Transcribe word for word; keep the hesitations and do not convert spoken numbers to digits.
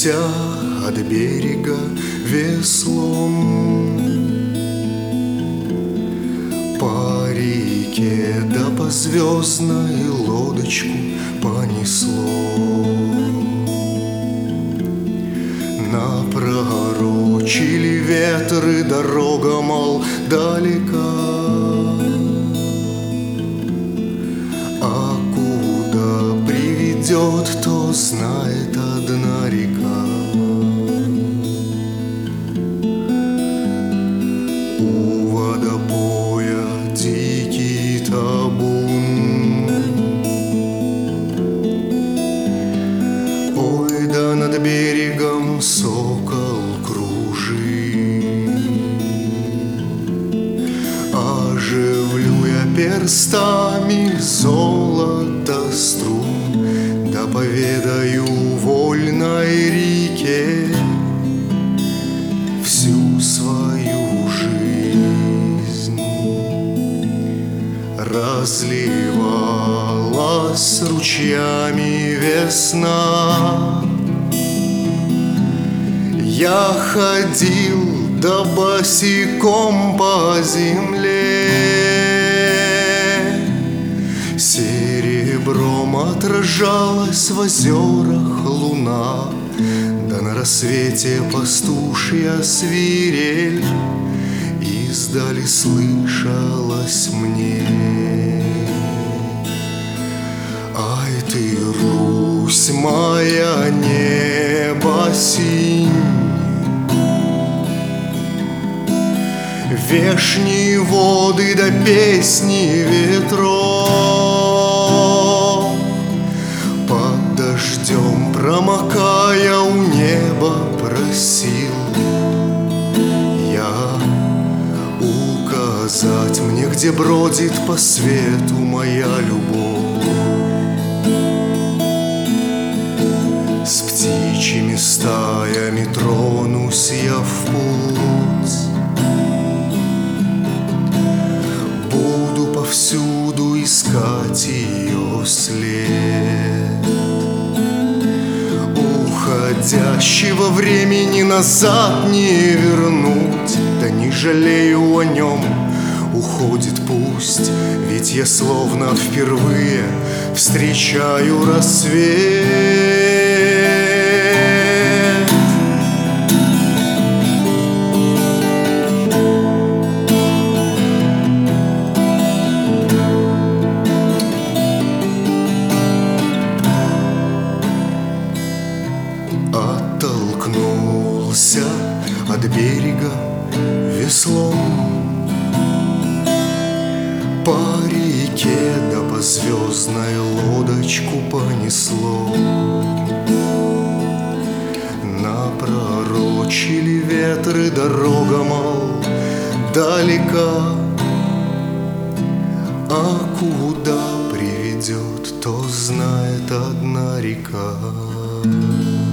Оттолкнулся от берега веслом по реке, да по звездной лодочку понесло. Напророчили ветры, дорога, мол, далека. А куда приведет, то знает одна река. У водопоя дикий табун. Ой, да над берегом сокол кружит. Оживлю я перстами золото струн, да поведаю вольной реке всю свою жизнь. Разливалась ручьями весна. Я ходил да босиком по земле. Серебром отражалась в озерах луна, да на рассвете пастушья свирель издали слышалась мне. Ай ты, Русь моя, небо синь, вешние воды да песни ветров. Под дождем промокая у неба просил я указать мне, где бродит по свету моя любовь. С птичьими стаями тронусь я в путь. Буду повсюду искать ее след. Уходящего времени назад не вернуть, да не жалею о нем, уходит пусть. Ведь я словно впервые встречаю рассвет. Оттолкнулся от берега веслом по реке, да по звездной лодочку понесло. Напророчили ветры, дорога, мол, далека. А куда приведет, то знает одна река.